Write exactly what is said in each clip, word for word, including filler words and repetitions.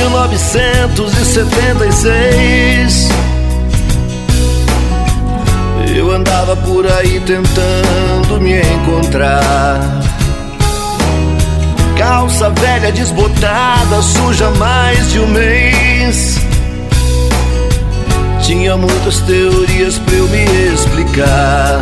mil novecentos e setenta e seis. Eu andava por aí tentando me encontrar. Calça velha desbotada, suja há mais de um mês. Tinha muitas teorias pra eu me explicar.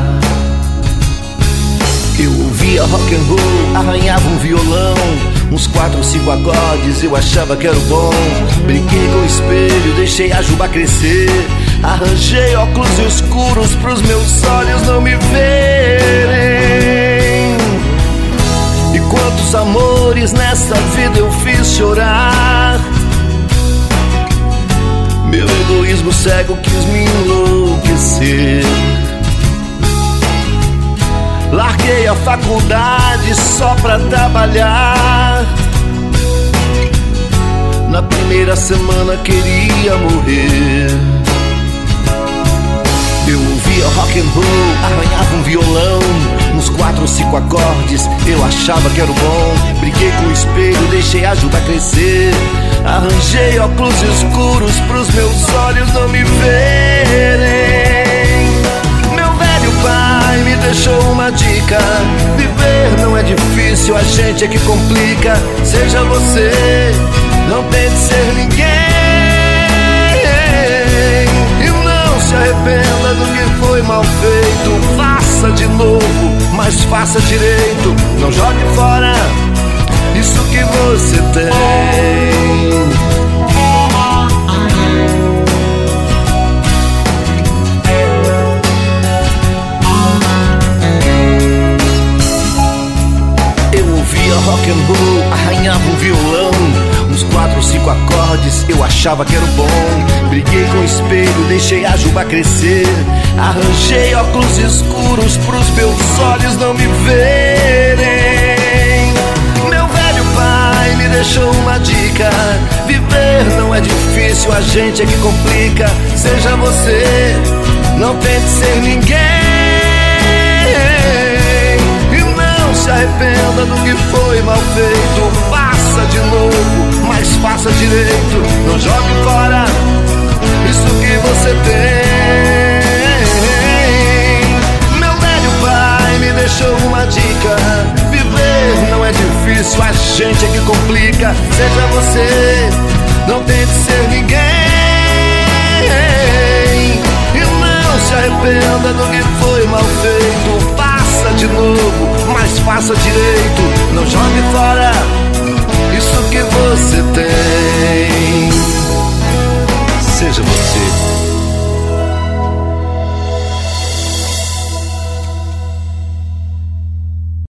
Eu ouvia rock and roll, arranhava um violão, uns quatro, cinco acordes, eu achava que era o bom. Brinquei com o espelho, deixei a juba crescer. Arranjei óculos escuros pros meus olhos não me verem. E quantos amores nessa vida eu fiz chorar. Meu egoísmo cego quis me enlouquecer. Larguei a faculdade só pra trabalhar. Na primeira semana queria morrer. Eu ouvia rock and roll, arranhava um violão, uns quatro, cinco acordes, eu achava que era o bom. Briguei com o espelho, deixei a juba crescer. Arranjei óculos escuros pros meus olhos não me verem. Meu velho pai me deixou uma dica: viver não é difícil, a gente é que complica. Seja você, não tente ser ninguém. E não se arrependa do que foi mal feito. Faça de novo, mas faça direito. Não jogue fora isso que você tem. Eu ouvia rock and roll, arranhava um violão, uns quatro, cinco acordes, eu achava que era o bom. Briguei com o espelho, deixei a juba crescer. Arranjei óculos escuros pros meus olhos não me verem. Meu velho pai me deixou uma dica: viver não é difícil, a gente é que complica. Seja você, não tente ser ninguém. E não se arrependa do que foi mal feito. Faça de novo, mas faça direito. Não jogue fora isso que você tem. Meu velho pai me deixou uma dica: viver não é difícil, a gente é que complica. Seja você, não tente ser ninguém. E não se arrependa do que foi mal feito. Faça de novo, mas faça direito. Não jogue fora